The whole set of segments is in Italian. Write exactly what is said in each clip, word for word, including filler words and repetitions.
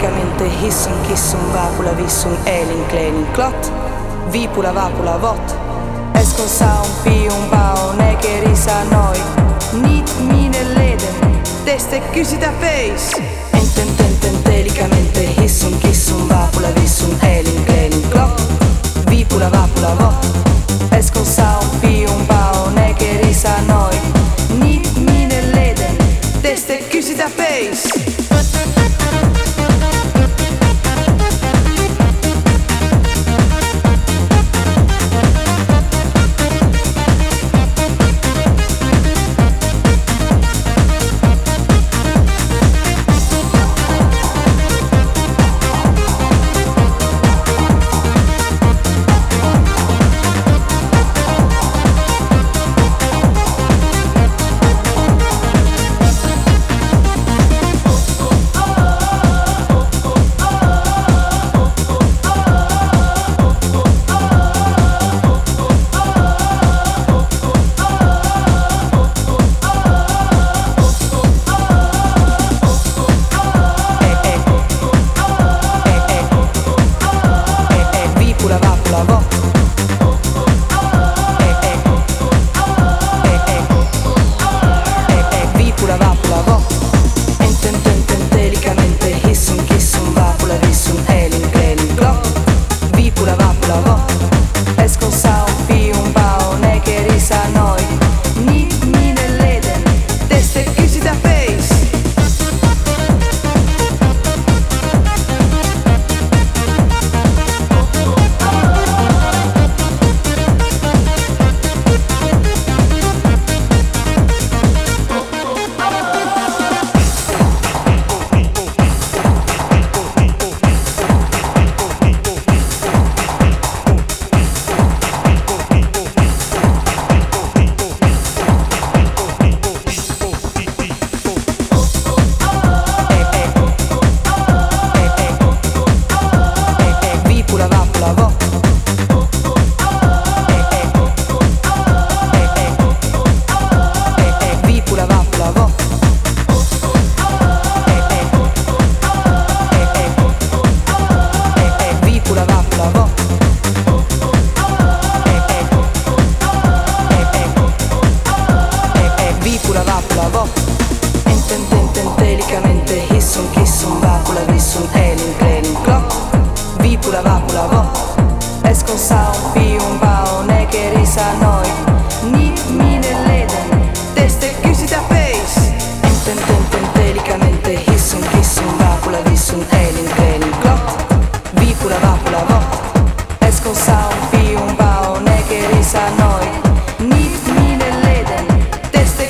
telicamente hissun kissun vapula vissun elin klenin klot vipula vapula vot eskon saun piun pao nekerisa noi nit mine leden teste kysytä feis enten tenten telicamente hissun kissun vapula vissun elin klenin klot vipula vapula vot eskon saun piun pao nekerisa noi nit mine leden teste kysytä feis.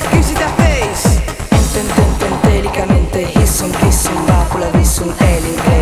Telicamente hissun kissun vapula vissun elin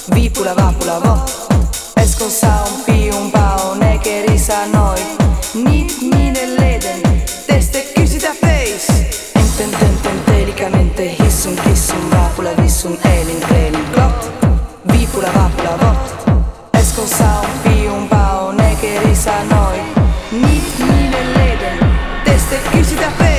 Vipula vapula vot. Eskon saun piun pao ne kerisa noi. Nit mine leden, teste kysytä face. Enten tenten telikamente hissun kissun vapula vissun elin kleenin klot. Vipula vapula vot. Eskon saun piun pao ne kerisa noi. Nit mine leden, teste kysytä face.